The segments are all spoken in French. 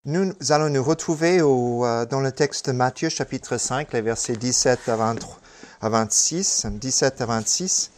Nous allons nous retrouver dans le texte de Matthieu, chapitre 5, les versets 17 à 26. 17 à 26.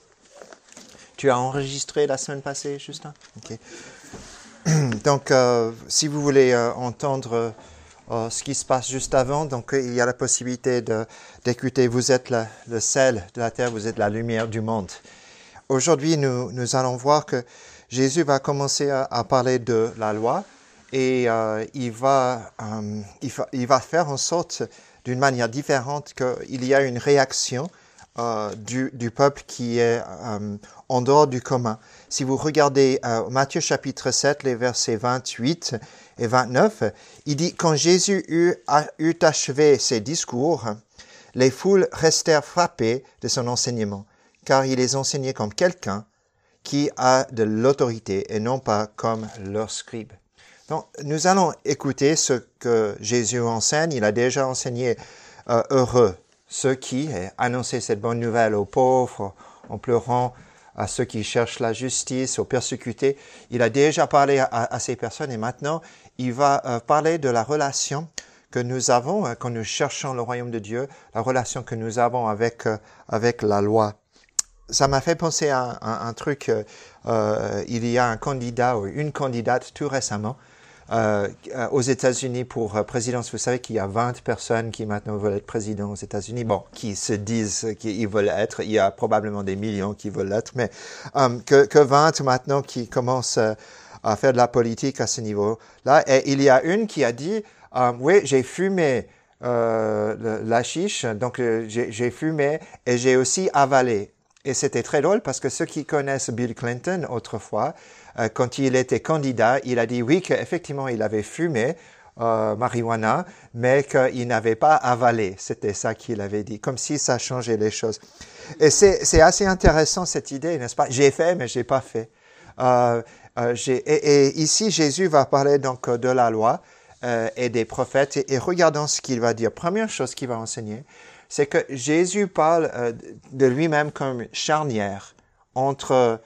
Tu as enregistré la semaine passée, Justin? Ok. Donc, si vous voulez entendre ce qui se passe juste avant, donc il y a la possibilité d'écouter. Vous êtes le sel de la terre, vous êtes la lumière du monde. Aujourd'hui, nous allons voir que Jésus va commencer à parler de la loi et il va faire en sorte, d'une manière différente, qu'il y a une réaction du peuple qui est en dehors du commun. Si vous regardez Matthieu chapitre 7, les versets 28 et 29, il dit « Quand Jésus eut achevé ses discours, les foules restèrent frappées de son enseignement, car il les enseignait comme quelqu'un qui a de l'autorité et non pas comme leurs scribes. » Donc, nous allons écouter ce que Jésus enseigne. Il a déjà enseigné heureux ceux qui annonçaient cette bonne nouvelle aux pauvres, en pleurant à ceux qui cherchent la justice, aux persécutés. Il a déjà parlé à ces personnes et maintenant, il va parler de la relation que nous avons quand nous cherchons le royaume de Dieu, la relation que nous avons avec la loi. Ça m'a fait penser à un truc. Il y a un candidat ou une candidate tout récemment aux États-Unis pour présidence. Vous savez qu'il y a 20 personnes qui maintenant veulent être président aux États-Unis. Bon, qui se disent qu'ils veulent être. Il y a probablement des millions qui veulent l'être, mais que 20 maintenant qui commencent à faire de la politique à ce niveau-là. Et il y a une qui a dit, oui, j'ai fumé la chiche, donc j'ai fumé et j'ai aussi avalé. Et c'était très drôle parce que ceux qui connaissent Bill Clinton autrefois, quand il était candidat, il a dit oui qu'effectivement il avait fumé marijuana, mais qu'il n'avait pas avalé. C'était ça qu'il avait dit, comme si ça changeait les choses. Et c'est assez intéressant cette idée, n'est-ce pas? J'ai fait, mais j'ai pas fait. Et ici, Jésus va parler donc de la loi et des prophètes. Et regardons ce qu'il va dire. Première chose qu'il va enseigner, c'est que Jésus parle de lui-même comme charnière entre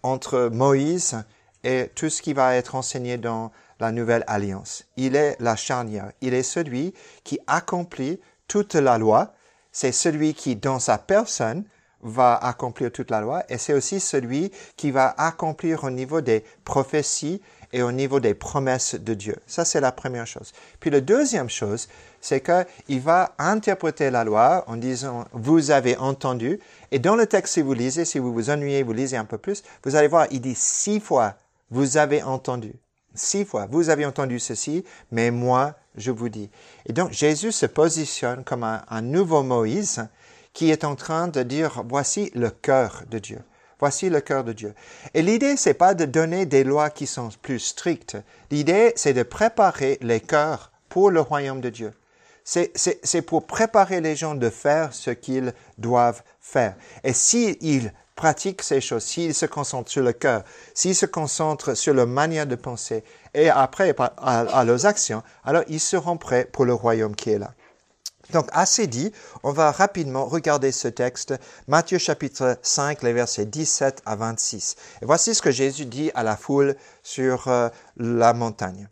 Moïse et tout ce qui va être enseigné dans la nouvelle alliance. Il est la charnière. Il est celui qui accomplit toute la loi. C'est celui qui, dans sa personne, va accomplir toute la loi. Et c'est aussi celui qui va accomplir au niveau des prophéties et au niveau des promesses de Dieu. Ça, c'est la première chose. Puis la deuxième chose, c'est qu'il va interpréter la loi en disant « vous avez entendu ». Et dans le texte, si vous lisez, si vous vous ennuyez, vous lisez un peu plus, vous allez voir, il dit 6 fois « vous avez entendu ». 6 fois, vous avez entendu ceci, mais moi, je vous dis. Et donc, Jésus se positionne comme un nouveau Moïse qui est en train de dire « voici le cœur de Dieu ». Voici le cœur de Dieu. Et l'idée, c'est pas de donner des lois qui sont plus strictes. L'idée, c'est de préparer les cœurs pour le royaume de Dieu. C'est pour préparer les gens de faire ce qu'ils doivent faire. Et s'ils pratiquent ces choses, s'ils se concentrent sur le cœur, s'ils se concentrent sur leur manière de penser et après à leurs actions, alors ils seront prêts pour le royaume qui est là. Donc, assez dit, on va rapidement regarder ce texte, Matthieu chapitre 5, les versets 17 à 26. Et voici ce que Jésus dit à la foule sur la montagne.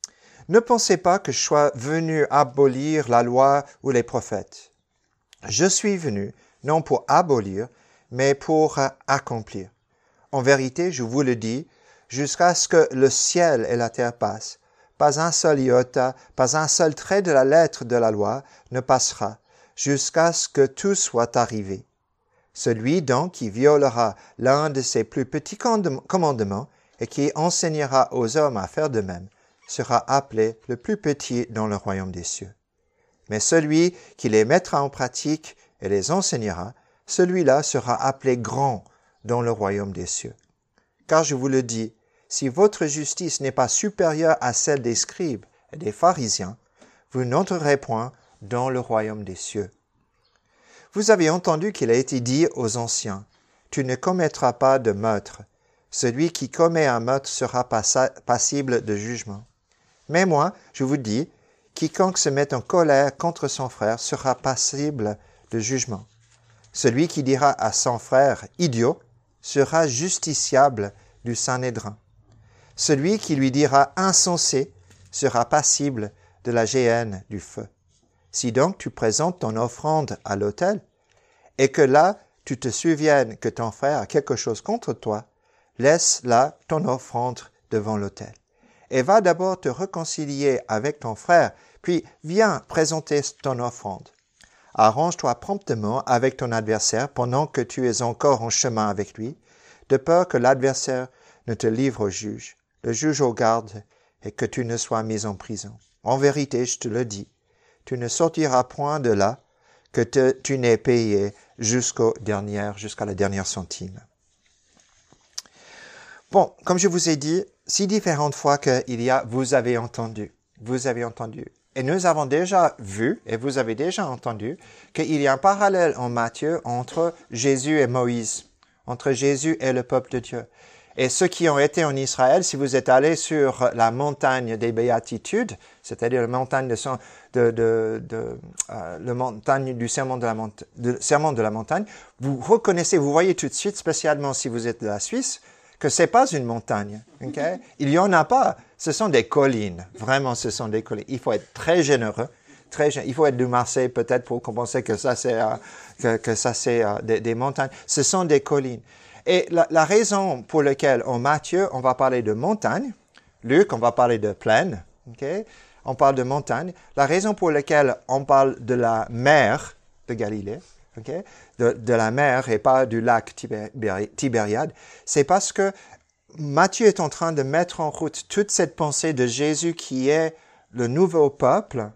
« Ne pensez pas que je sois venu abolir la loi ou les prophètes. Je suis venu, non pour abolir, mais pour accomplir. En vérité, je vous le dis, jusqu'à ce que le ciel et la terre passent, pas un seul iota, pas un seul trait de la lettre de la loi ne passera, jusqu'à ce que tout soit arrivé. Celui donc qui violera l'un de ces plus petits commandements et qui enseignera aux hommes à faire de même, sera appelé le plus petit dans le royaume des cieux. Mais celui qui les mettra en pratique et les enseignera, celui-là sera appelé grand dans le royaume des cieux. Car je vous le dis, si votre justice n'est pas supérieure à celle des scribes et des pharisiens, vous n'entrerez point dans le royaume des cieux. Vous avez entendu qu'il a été dit aux anciens, « Tu ne commettras pas de meurtre. Celui qui commet un meurtre sera passible de jugement. » Mais moi, je vous dis, quiconque se met en colère contre son frère sera passible de jugement. Celui qui dira à son frère « idiot » sera justiciable du Sanhédrin. Celui qui lui dira « insensé » sera passible de la géhenne du feu. Si donc tu présentes ton offrande à l'autel, et que là tu te souviennes que ton frère a quelque chose contre toi, laisse là ton offrande devant l'autel. Et va d'abord te réconcilier avec ton frère, puis viens présenter ton offrande. Arrange-toi promptement avec ton adversaire pendant que tu es encore en chemin avec lui, de peur que l'adversaire ne te livre au juge, le juge au garde, et que tu ne sois mis en prison. En vérité, je te le dis, tu ne sortiras point de là que tu n'aies payé jusqu'à la dernière centime. Bon, comme je vous ai dit, 6 différentes fois qu'il y a « vous avez entendu ». Et nous avons déjà vu, et vous avez déjà entendu, qu'il y a un parallèle en Matthieu entre Jésus et Moïse, entre Jésus et le peuple de Dieu. Et ceux qui ont été en Israël, si vous êtes allés sur la montagne des Béatitudes, c'est-à-dire la montagne le montagne du serment de la montagne, vous reconnaissez, vous voyez tout de suite, spécialement si vous êtes de la Suisse, que c'est pas une montagne. Okay? Il y en a pas. Ce sont des collines. Vraiment, ce sont des collines. Il faut être très généreux. Il faut être de Marseille peut-être pour compenser que ça c'est des montagnes. Ce sont des collines. Et la raison pour laquelle en Matthieu on va parler de montagne, Luc on va parler de plaine. Okay? On parle de montagne. La raison pour laquelle on parle de la mer de Galilée, okay? de la mer et pas du lac Tibériade, c'est parce que Matthieu est en train de mettre en route toute cette pensée de Jésus qui est le nouveau peuple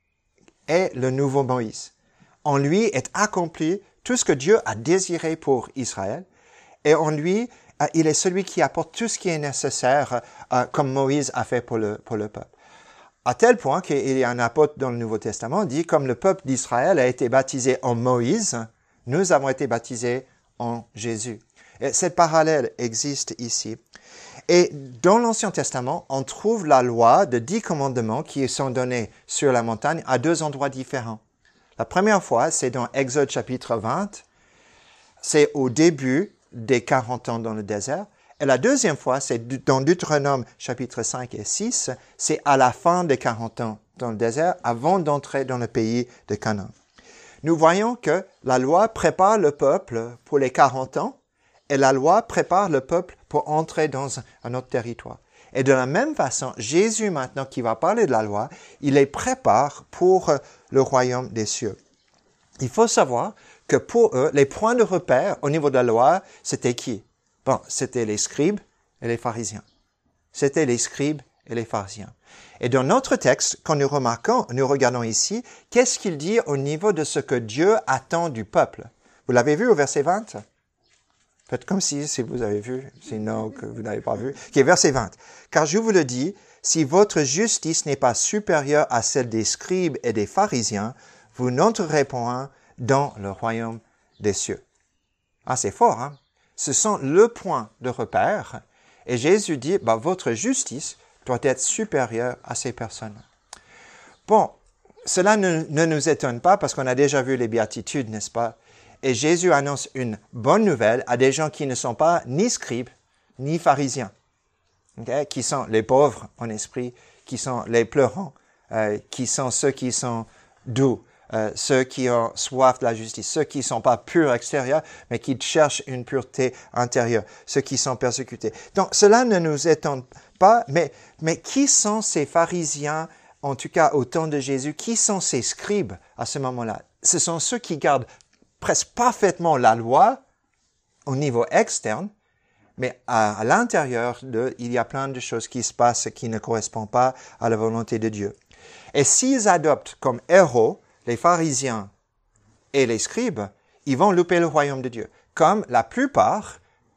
et le nouveau Moïse. En lui est accompli tout ce que Dieu a désiré pour Israël et en lui, il est celui qui apporte tout ce qui est nécessaire comme Moïse a fait pour le peuple. À tel point qu'il y a un apôtre dans le Nouveau Testament qui dit, comme le peuple d'Israël a été baptisé en Moïse, nous avons été baptisés en Jésus. Et ce parallèle existe ici. Et dans l'Ancien Testament, on trouve la loi de 10 commandements qui sont donnés sur la montagne à 2 endroits différents. La première fois, c'est dans Exode chapitre 20. C'est au début des 40 ans dans le désert. Et la deuxième fois, c'est dans Deutéronome chapitre 5 et 6, c'est à la fin des 40 ans dans le désert, avant d'entrer dans le pays de Canaan. Nous voyons que la loi prépare le peuple pour les 40 ans, et la loi prépare le peuple pour entrer dans un autre territoire. Et de la même façon, Jésus maintenant qui va parler de la loi, il les prépare pour le royaume des cieux. Il faut savoir que pour eux, les points de repère au niveau de la loi, c'était qui? Bon, c'était les scribes et les pharisiens. C'était les scribes et les pharisiens. Et dans notre texte, quand nous regardons ici, qu'est-ce qu'il dit au niveau de ce que Dieu attend du peuple? Vous l'avez vu au verset 20? Faites comme si vous avez vu, sinon que vous n'avez pas vu. Qui est verset 20. Car je vous le dis, si votre justice n'est pas supérieure à celle des scribes et des pharisiens, vous n'entrerez point dans le royaume des cieux. Ah, c'est fort, hein? Ce sont le point de repère. Et Jésus dit, votre justice doit être supérieure à ces personnes. Bon, cela ne nous étonne pas parce qu'on a déjà vu les béatitudes, n'est-ce pas? Et Jésus annonce une bonne nouvelle à des gens qui ne sont pas ni scribes, ni pharisiens, okay? Qui sont les pauvres en esprit, qui sont les pleurants, qui sont ceux qui sont doux, ceux qui ont soif de la justice, ceux qui ne sont pas purs extérieurs, mais qui cherchent une pureté intérieure, ceux qui sont persécutés. Donc, cela ne nous étonne pas, mais qui sont ces pharisiens, en tout cas au temps de Jésus, qui sont ces scribes à ce moment-là? Ce sont ceux qui gardent presque parfaitement la loi au niveau externe, mais à l'intérieur, il y a plein de choses qui se passent qui ne correspondent pas à la volonté de Dieu. Et s'ils adoptent comme héros les pharisiens et les scribes, ils vont louper le royaume de Dieu. Comme la plupart,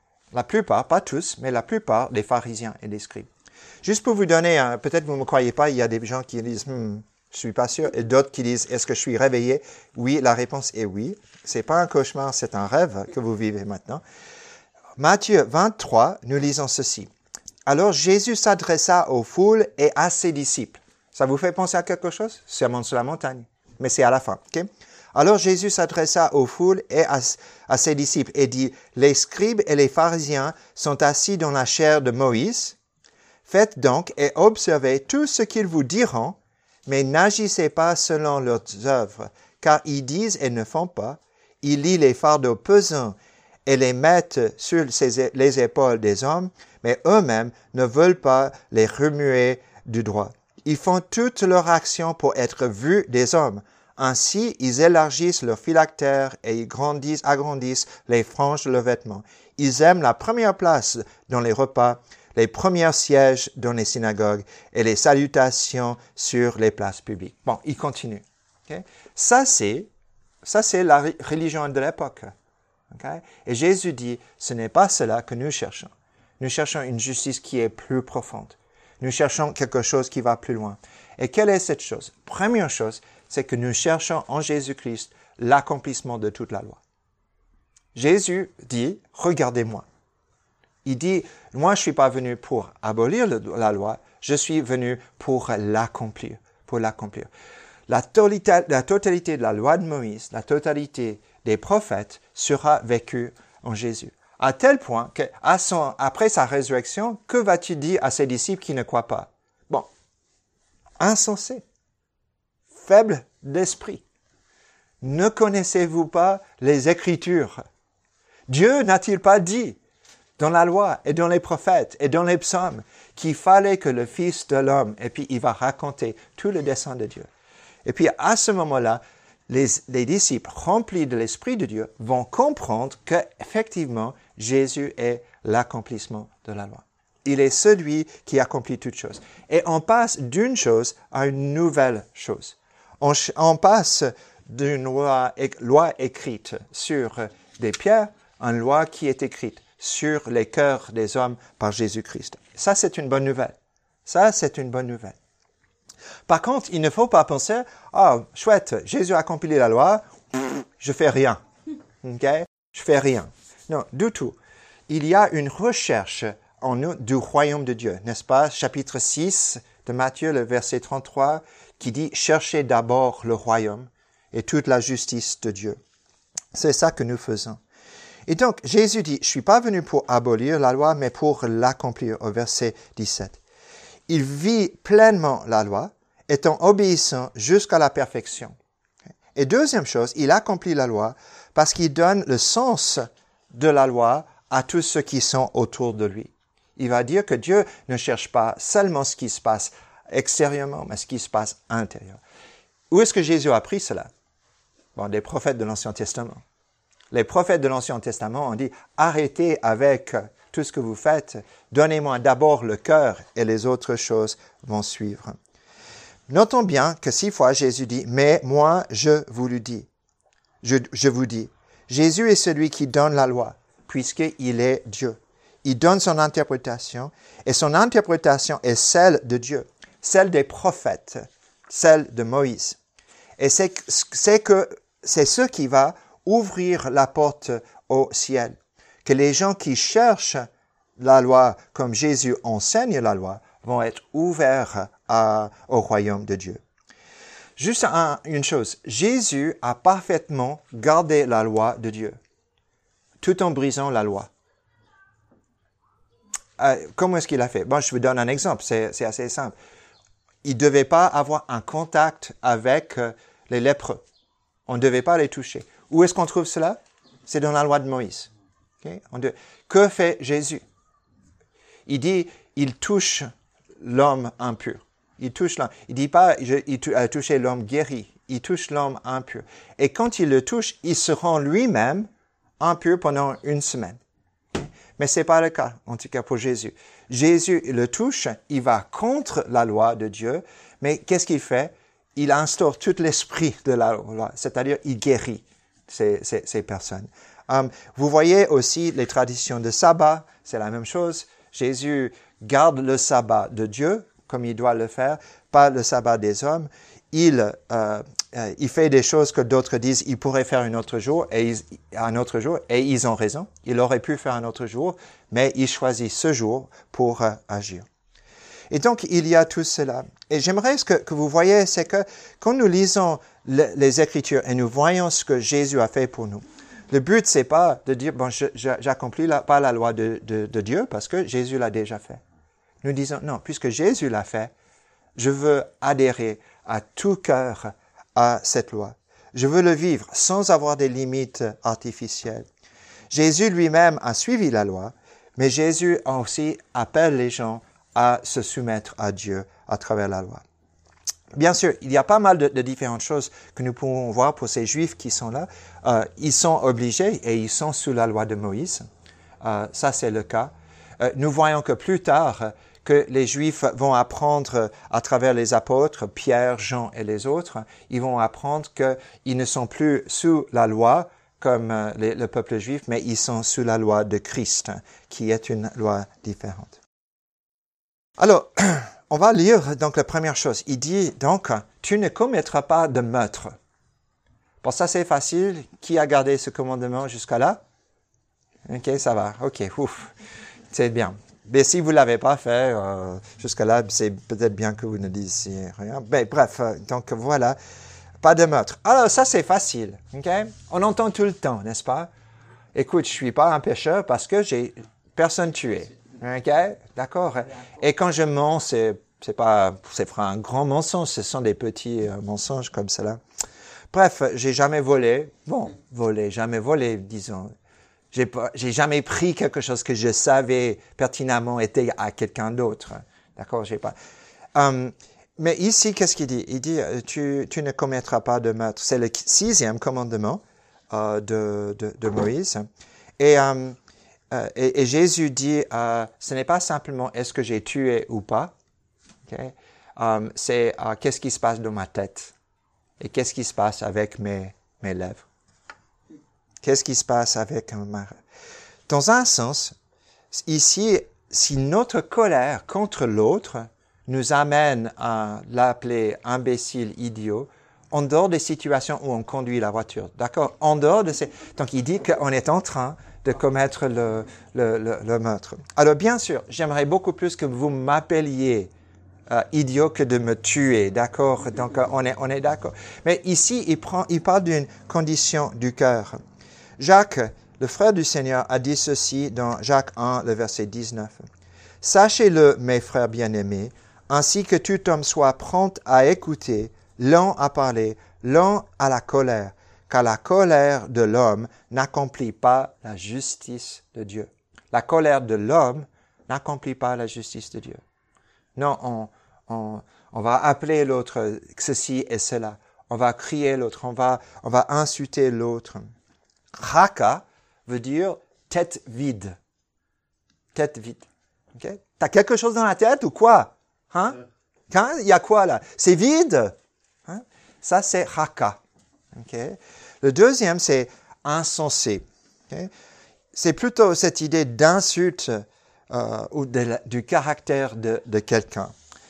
pas tous, mais la plupart des pharisiens et des scribes. Juste pour vous donner, peut-être vous ne me croyez pas, il y a des gens qui disent, je suis pas sûr, et d'autres qui disent, est-ce que je suis réveillé? Oui, la réponse est oui. C'est pas un cauchemar, c'est un rêve que vous vivez maintenant. Matthieu 23, nous lisons ceci. Alors Jésus s'adressa aux foules et à ses disciples. Ça vous fait penser à quelque chose? Sermon sur la montagne. Mais c'est à la fin. Okay? Alors Jésus s'adressa aux foules et à ses disciples et dit, les scribes et les pharisiens sont assis dans la chair de Moïse. Faites donc et observez tout ce qu'ils vous diront, mais n'agissez pas selon leurs œuvres, car ils disent et ne font pas. Ils lient les fardeaux pesants et les mettent sur les épaules des hommes, mais eux-mêmes ne veulent pas les remuer du droit. Ils font toutes leurs actions pour être vus des hommes. Ainsi, ils élargissent leurs phylactères et ils agrandissent les franges de leurs vêtements. Ils aiment la première place dans les repas, les premiers sièges dans les synagogues et les salutations sur les places publiques. Bon, il continue. Okay? Ça, c'est la religion de l'époque. Okay? Et Jésus dit, ce n'est pas cela que nous cherchons. Nous cherchons une justice qui est plus profonde. Nous cherchons quelque chose qui va plus loin. Et quelle est cette chose? Première chose, c'est que nous cherchons en Jésus-Christ l'accomplissement de toute la loi. Jésus dit, regardez-moi. Il dit, moi je suis pas venu pour abolir la loi, je suis venu pour l'accomplir, La totalité de la loi de Moïse, la totalité des prophètes sera vécue en Jésus. À tel point qu'après sa résurrection, que va-t-il dire à ses disciples qui ne croient pas? Bon, insensé, faible d'esprit. Ne connaissez-vous pas les Écritures? Dieu n'a-t-il pas dit dans la loi et dans les prophètes et dans les psaumes qu'il fallait que le Fils de l'homme, et puis il va raconter tout le dessein de Dieu. Et puis à ce moment-là, les disciples remplis de l'Esprit de Dieu vont comprendre qu'effectivement, Jésus est l'accomplissement de la loi. Il est celui qui accomplit toutes choses. Et on passe d'une chose à une nouvelle chose. On passe d'une loi écrite sur des pierres à une loi qui est écrite sur les cœurs des hommes par Jésus-Christ. Ça, c'est une bonne nouvelle. Par contre, il ne faut pas penser, chouette, Jésus a accompli la loi, je fais rien. Okay? Je fais rien. Non, du tout. Il y a une recherche en nous du royaume de Dieu, n'est-ce pas? Chapitre 6 de Matthieu, le verset 33, qui dit « Cherchez d'abord le royaume et toute la justice de Dieu ». C'est ça que nous faisons. Et donc, Jésus dit « Je suis pas venu pour abolir la loi, mais pour l'accomplir » au verset 17. Il vit pleinement la loi, étant obéissant jusqu'à la perfection. Et deuxième chose, il accomplit la loi parce qu'il donne le sens de la loi à tous ceux qui sont autour de lui. Il va dire que Dieu ne cherche pas seulement ce qui se passe extérieurement, mais ce qui se passe intérieurement. Où est-ce que Jésus a appris cela? Bon, des prophètes de l'Ancien Testament. Les prophètes de l'Ancien Testament ont dit « Arrêtez avec tout ce que vous faites, donnez-moi d'abord le cœur et les autres choses vont suivre. » Notons bien que 6 fois Jésus dit « Mais moi, je vous le dis. » Je vous dis. Jésus est celui qui donne la loi, puisqu'il est Dieu. Il donne son interprétation, et son interprétation est celle de Dieu, celle des prophètes, celle de Moïse. Et c'est ce qui va ouvrir la porte au ciel. Que les gens qui cherchent la loi comme Jésus enseigne la loi vont être ouverts au royaume de Dieu. Juste une chose, Jésus a parfaitement gardé la loi de Dieu, tout en brisant la loi. Comment est-ce qu'il a fait? Bon, je vous donne un exemple, c'est assez simple. Il ne devait pas avoir un contact avec les lépreux. On ne devait pas les toucher. Où est-ce qu'on trouve cela? C'est dans la loi de Moïse. Okay? Que fait Jésus? Il dit, il touche l'homme impur. Il touche l'homme. Il dit pas, il a touché l'homme guéri. Il touche l'homme impur. Et quand il le touche, il se rend lui-même impur pendant 1 semaine. Mais c'est pas le cas, en tout cas pour Jésus. Jésus le touche, il va contre la loi de Dieu, mais qu'est-ce qu'il fait? Il instaure tout l'esprit de la loi, c'est-à-dire il guérit ces personnes. Vous voyez aussi les traditions de sabbat, c'est la même chose. Jésus garde le sabbat de Dieu, comme il doit le faire, pas le sabbat des hommes. Il fait des choses que d'autres disent, il pourrait faire un autre jour, et ils ont raison. Il aurait pu faire un autre jour, mais il choisit ce jour pour agir. Et donc, il y a tout cela. Et j'aimerais que vous voyez, c'est que quand nous lisons les Écritures et nous voyons ce que Jésus a fait pour nous, le but, c'est pas de dire, bon, j'accomplis pas la loi de Dieu parce que Jésus l'a déjà fait. Nous disons, non, puisque Jésus l'a fait, je veux adhérer à tout cœur à cette loi. Je veux le vivre sans avoir des limites artificielles. Jésus lui-même a suivi la loi, mais Jésus aussi appelle les gens à se soumettre à Dieu à travers la loi. Bien sûr, il y a pas mal de différentes choses que nous pouvons voir pour ces Juifs qui sont là. Ils sont obligés et ils sont sous la loi de Moïse. Ça, c'est le cas. Nous voyons que plus tard, que les Juifs vont apprendre à travers les apôtres, Pierre, Jean et les autres, ils vont apprendre qu'ils ne sont plus sous la loi comme le peuple juif, mais ils sont sous la loi de Christ, qui est une loi différente. Alors, on va lire donc la première chose. Il dit donc, tu ne commettras pas de meurtre. Bon, ça c'est facile. Qui a gardé ce commandement jusqu'à là? Ok, ça va. Ok, ouf. C'est bien. Mais si vous ne l'avez pas fait jusqu'à là, c'est peut-être bien que vous ne disiez rien. Mais bref, donc voilà. Pas de meurtre. Alors ça c'est facile. Ok? On entend tout le temps, n'est-ce pas? Écoute, je suis pas un pécheur parce que j'ai personne tué. Ok? D'accord? Et quand je mens, c'est un grand mensonge, ce sont des petits mensonges comme cela. Bref, j'ai jamais volé. Bon, jamais volé, disons. J'ai jamais pris quelque chose que je savais pertinemment était à quelqu'un d'autre. D'accord? J'ai pas. Mais ici, qu'est-ce qu'il dit? Il dit, tu ne commettras pas de meurtre. C'est le 6e commandement de Moïse. Et Jésus dit, ce n'est pas simplement est-ce que j'ai tué ou pas. Okay? C'est qu'est-ce qui se passe dans ma tête et qu'est-ce qui se passe avec mes lèvres. Qu'est-ce qui se passe avec ma... Dans un sens, ici, si notre colère contre l'autre nous amène à l'appeler imbécile, idiot, en dehors des situations où on conduit la voiture. D'accord? En dehors de ces... Donc, il dit qu'on est en train de commettre le meurtre. Alors, bien sûr, j'aimerais beaucoup plus que vous m'appeliez idiot que de me tuer. D'accord? Donc, on est d'accord. Mais ici, il parle d'une condition du cœur. Jacques, le frère du Seigneur, a dit ceci dans Jacques 1, le verset 19. « Sachez-le, mes frères bien-aimés, ainsi que tout homme soit prompt à écouter, lent à parler, lent à la colère, car la colère de l'homme n'accomplit pas la justice de Dieu. » La colère de l'homme n'accomplit pas la justice de Dieu. Non, on va appeler l'autre ceci et cela. On va crier l'autre, on va insulter l'autre. Raka veut dire tête vide. Tête vide. Okay? T'as quelque chose dans la tête ou quoi? Hein? Il y a quoi là? C'est vide. Hein? Ça, c'est raka. Okay? Le deuxième, c'est insensé. Okay? C'est plutôt cette idée d'insulte ou du caractère de quelqu'un.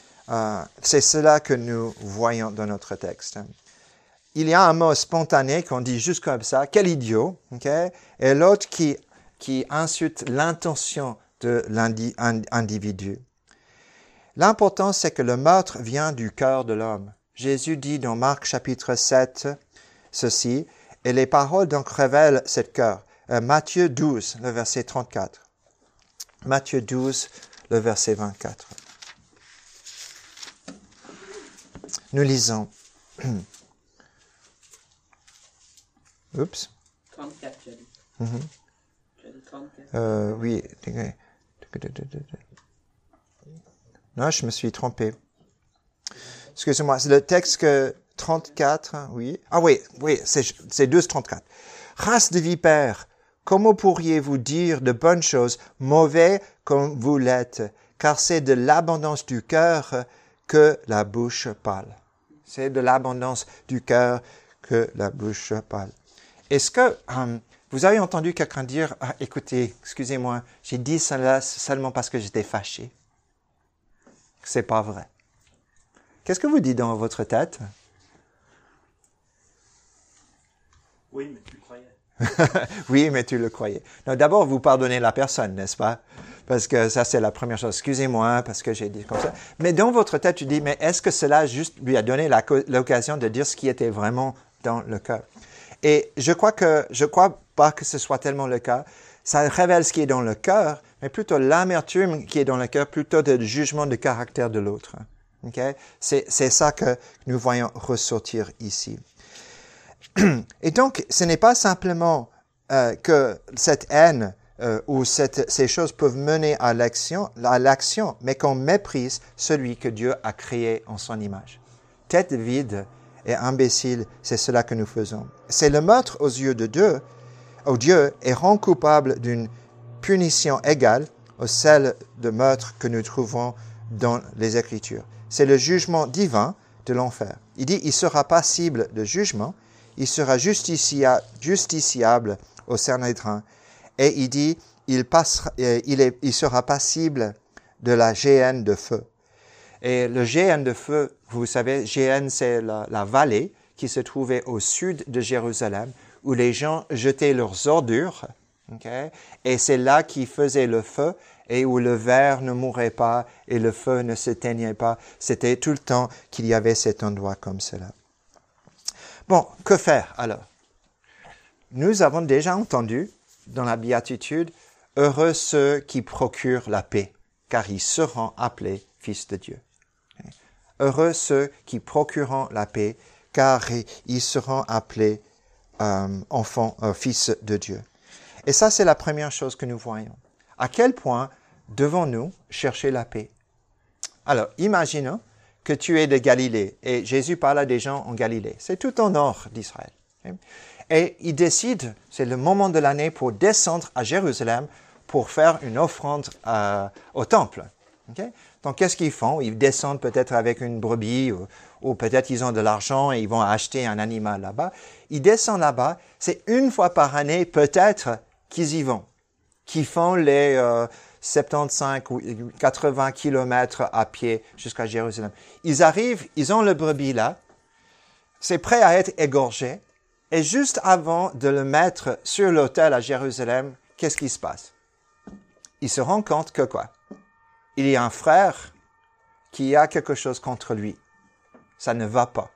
C'est cela que nous voyons dans notre texte. Il y a un mot spontané qu'on dit juste comme ça, quel idiot, okay? Et l'autre qui insulte l'intention de l'individu. L'important, c'est que le meurtre vient du cœur de l'homme. Jésus dit dans Marc chapitre 7 ceci, et les paroles donc révèlent ce cœur. Matthieu 12, le verset 34. Matthieu 12, le verset 24. Nous lisons. Oups. 34, j'ai dit. Mm-hmm. J'ai dit 34. Oui. Non, je me suis trompé. Excusez-moi, c'est le texte que 34, oui. Ah oui, c'est 12, 34. Race de vipères, comment pourriez-vous dire de bonnes choses, mauvais comme vous l'êtes, car c'est de l'abondance du cœur que la bouche parle. C'est de l'abondance du cœur que la bouche parle. Est-ce que vous avez entendu quelqu'un dire, écoutez, excusez-moi, j'ai dit cela seulement parce que j'étais fâché? C'est pas vrai. Qu'est-ce que vous dites dans votre tête? Oui, mais tu le croyais. Oui, mais tu le croyais. Non, d'abord, vous pardonnez la personne, n'est-ce pas? Parce que ça, c'est la première chose. Excusez-moi, parce que j'ai dit comme ça. Mais dans votre tête, tu dis, mais est-ce que cela juste lui a donné l'occasion de dire ce qui était vraiment dans le cœur? Et je crois pas que ce soit tellement le cas. Ça révèle ce qui est dans le cœur, mais plutôt l'amertume qui est dans le cœur, plutôt le jugement de caractère de l'autre. Okay? C'est ça que nous voyons ressortir ici. Et donc, ce n'est pas simplement que cette haine ou ces choses peuvent mener à l'action, mais qu'on méprise celui que Dieu a créé en son image. Tête vide et imbécile, c'est cela que nous faisons. C'est le meurtre aux yeux de Dieu, et rend coupable d'une punition égale à celle de meurtre que nous trouvons dans les Écritures. C'est le jugement divin de l'enfer. Il dit, il sera passible de jugement, il sera justiciable au Sanhédrin. Et il dit, il sera passible de la géhenne de feu. Et le géhenne de feu, vous savez, géhenne, c'est la vallée qui se trouvait au sud de Jérusalem, où les gens jetaient leurs ordures, okay? Et c'est là qu'ils faisaient le feu, et où le verre ne mourait pas, et le feu ne s'éteignait pas. C'était tout le temps qu'il y avait cet endroit comme cela. Bon, que faire alors? Nous avons déjà entendu dans la béatitude, « Heureux ceux qui procurent la paix, car ils seront appelés fils de Dieu. » Heureux ceux qui procureront la paix, car ils seront appelés enfants, fils de Dieu. Et ça, c'est la première chose que nous voyons. À quel point devons-nous chercher la paix? Alors, imaginons que tu es de Galilée, et Jésus parle à des gens en Galilée. C'est tout au nord d'Israël. Et ils décident, c'est le moment de l'année pour descendre à Jérusalem pour faire une offrande au temple. Okay? Donc, qu'est-ce qu'ils font? Ils descendent peut-être avec une brebis ou peut-être ils ont de l'argent et ils vont acheter un animal là-bas. Ils descendent là-bas. C'est une fois par année peut-être qu'ils y vont, qu'ils font les 75 ou 80 kilomètres à pied jusqu'à Jérusalem. Ils arrivent, ils ont le brebis là, c'est prêt à être égorgé. Et juste avant de le mettre sur l'autel à Jérusalem, qu'est-ce qui se passe? Ils se rendent compte que quoi? Il y a un frère qui a quelque chose contre lui. Ça ne va pas.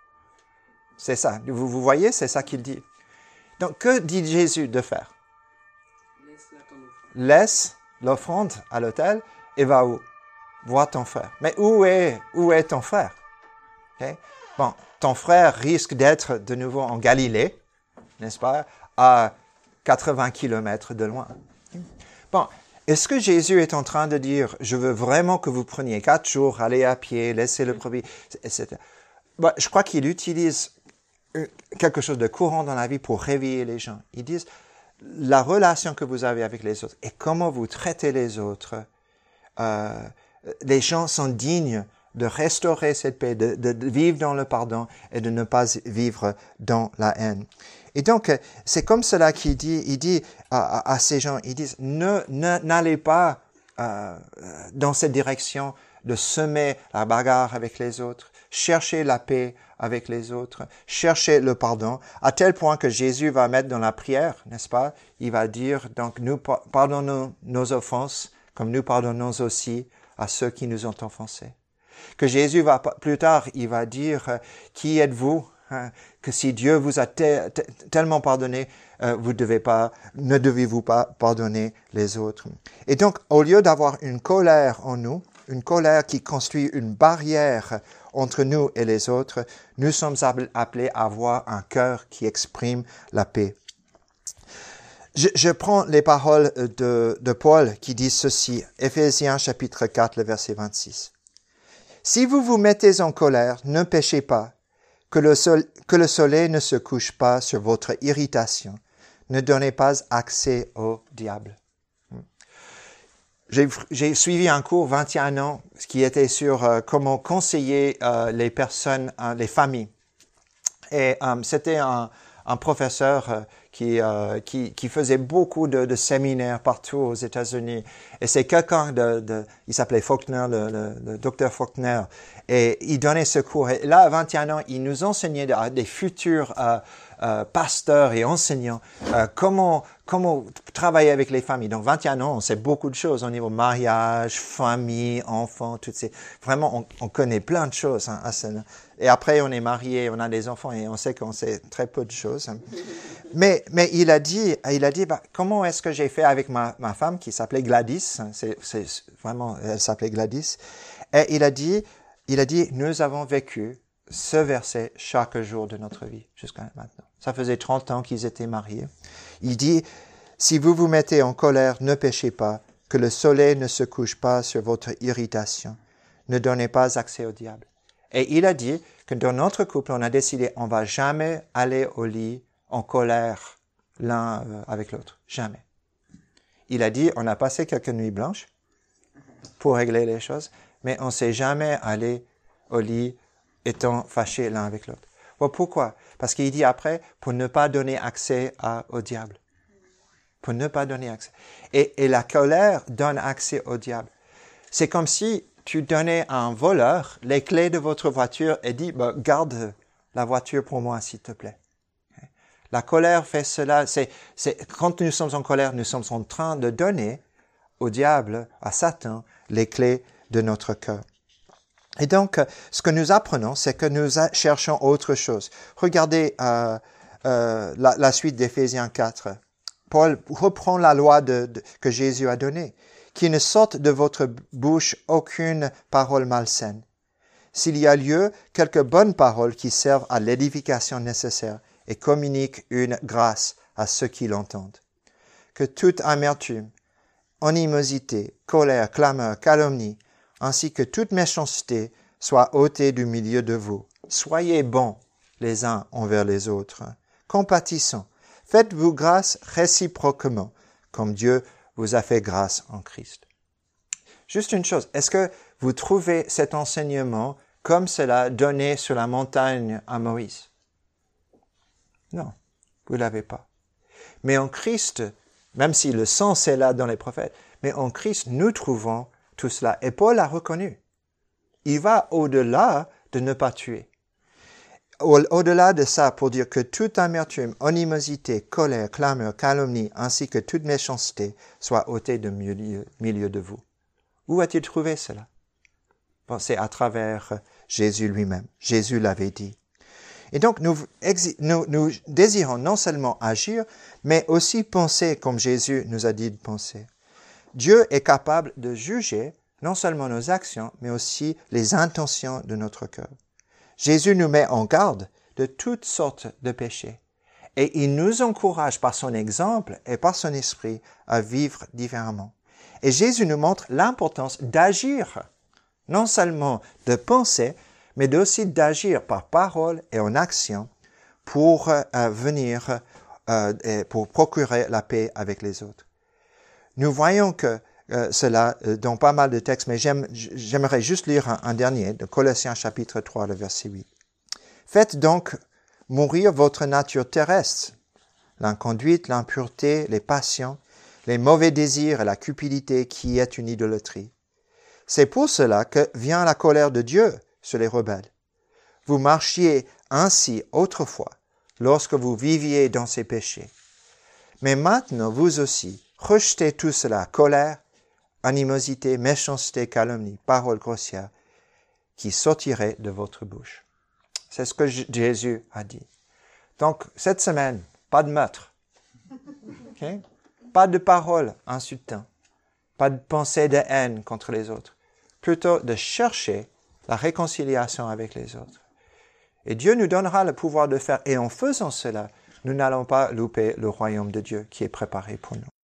C'est ça. Vous voyez, c'est ça qu'il dit. Donc, que dit Jésus de faire? Laisse l'offrande à l'autel et va où? Vois ton frère. Mais où est ton frère? Okay? Bon, ton frère risque d'être de nouveau en Galilée, n'est-ce pas, à 80 kilomètres de loin. Bon, est-ce que Jésus est en train de dire, je veux vraiment que vous preniez 4 jours, allez à pied, laissez le brebis, etc. Bon, je crois qu'il utilise quelque chose de courant dans la vie pour réveiller les gens. Ils disent, la relation que vous avez avec les autres et comment vous traitez les autres, les gens sont dignes de restaurer cette paix, de vivre dans le pardon et de ne pas vivre dans la haine. Et donc, c'est comme cela qu'il dit, il dit à ces gens, ils disent, n'allez pas dans cette direction de semer la bagarre avec les autres, cherchez la paix avec les autres, cherchez le pardon, à tel point que Jésus va mettre dans la prière, n'est-ce pas? Il va dire, donc, nous pardonnons nos offenses, comme nous pardonnons aussi à ceux qui nous ont offensés. Que Jésus va, plus tard, il va dire, qui êtes-vous? Que si Dieu vous a tellement pardonné, ne devez-vous pas pardonner les autres. Et donc, au lieu d'avoir une colère en nous, une colère qui construit une barrière entre nous et les autres, nous sommes appelés à avoir un cœur qui exprime la paix. Je prends les paroles de Paul qui disent ceci, Éphésiens chapitre 4, le verset 26. Si vous vous mettez en colère, ne péchez pas, que le soleil ne se couche pas sur votre irritation. Ne donnez pas accès au diable. J'ai suivi un cours 21 ans qui était sur comment conseiller les personnes, les familles. Et c'était un professeur qui faisait beaucoup de séminaires partout aux États-Unis. Et c'est quelqu'un il s'appelait Faulkner, le docteur Faulkner. Et il donnait ce cours. Et là, à 21 ans, il nous enseignait à des futurs pasteurs et enseignants comment travailler avec les familles. Donc, 21 ans, on sait beaucoup de choses au niveau mariage, famille, enfants, toutes ces... Vraiment, on connaît plein de choses. Et après, on est marié, on a des enfants et on sait qu'on sait très peu de choses. Mais il a dit, bah, comment est-ce que j'ai fait avec ma femme qui s'appelait Gladys, c'est vraiment, elle s'appelait Gladys, et il a dit, nous avons vécu ce verset chaque jour de notre vie jusqu'à maintenant. Ça faisait 30 ans qu'ils étaient mariés. Il dit, si vous vous mettez en colère, ne péchez pas, que le soleil ne se couche pas sur votre irritation. Ne donnez pas accès au diable. Et il a dit que dans notre couple, on a décidé, on va jamais aller au lit en colère l'un avec l'autre. Jamais. Il a dit, on a passé quelques nuits blanches pour régler les choses, mais on ne s'est jamais allé au lit étant fâchés l'un avec l'autre. Bon, pourquoi? Parce qu'il dit après, pour ne pas donner accès au diable. Pour ne pas donner accès. Et la colère donne accès au diable. C'est comme si tu donnais à un voleur les clés de votre voiture et dis, bah, garde la voiture pour moi, s'il te plaît. La colère fait cela. Quand nous sommes en colère, nous sommes en train de donner au diable, à Satan, les clés de notre cœur. Et donc, ce que nous apprenons, c'est que nous cherchons autre chose. Regardez la suite d'Éphésiens 4. Paul reprend la loi que Jésus a donnée. Qu'il ne sorte de votre bouche aucune parole malsaine. S'il y a lieu, quelques bonnes paroles qui servent à l'édification nécessaire et communiquent une grâce à ceux qui l'entendent. Que toute amertume, animosité, colère, clameur, calomnie, ainsi que toute méchanceté soit ôtée du milieu de vous. Soyez bons les uns envers les autres, compatissants. Faites-vous grâce réciproquement, comme Dieu vous a fait grâce en Christ. Juste une chose, est-ce que vous trouvez cet enseignement comme cela donné sur la montagne à Moïse? Non, vous ne l'avez pas. Mais en Christ, même si le sens est là dans les prophètes, mais en Christ, nous trouvons tout cela. Et Paul l'a reconnu. Il va au-delà de ne pas tuer. Au-delà de ça, pour dire que toute amertume, animosité, colère, clameur, calomnie, ainsi que toute méchanceté soit ôtée du milieu de vous. Où a-t-il trouvé cela? Bon, c'est à travers Jésus lui-même. Jésus l'avait dit. Et donc, nous désirons non seulement agir, mais aussi penser comme Jésus nous a dit de penser. Dieu est capable de juger non seulement nos actions, mais aussi les intentions de notre cœur. Jésus nous met en garde de toutes sortes de péchés. Et il nous encourage par son exemple et par son esprit à vivre différemment. Et Jésus nous montre l'importance d'agir, non seulement de penser, mais aussi d'agir par parole et en action pour pour procurer la paix avec les autres. Nous voyons que cela dans pas mal de textes, mais j'aimerais juste lire un dernier, de Colossiens chapitre 3, le verset 8. Faites donc mourir votre nature terrestre, l'inconduite, l'impureté, les passions, les mauvais désirs et la cupidité qui est une idolâtrie. C'est pour cela que vient la colère de Dieu sur les rebelles. Vous marchiez ainsi autrefois, lorsque vous viviez dans ces péchés. Mais maintenant, vous aussi, rejetez tout cela, colère, animosité, méchanceté, calomnie, paroles grossières, qui sortiraient de votre bouche. C'est ce que Jésus a dit. Donc, cette semaine, pas de meurtre. Okay? Pas de paroles insultantes. Pas de pensée de haine contre les autres. Plutôt de chercher la réconciliation avec les autres. Et Dieu nous donnera le pouvoir de faire. Et en faisant cela, nous n'allons pas louper le royaume de Dieu qui est préparé pour nous.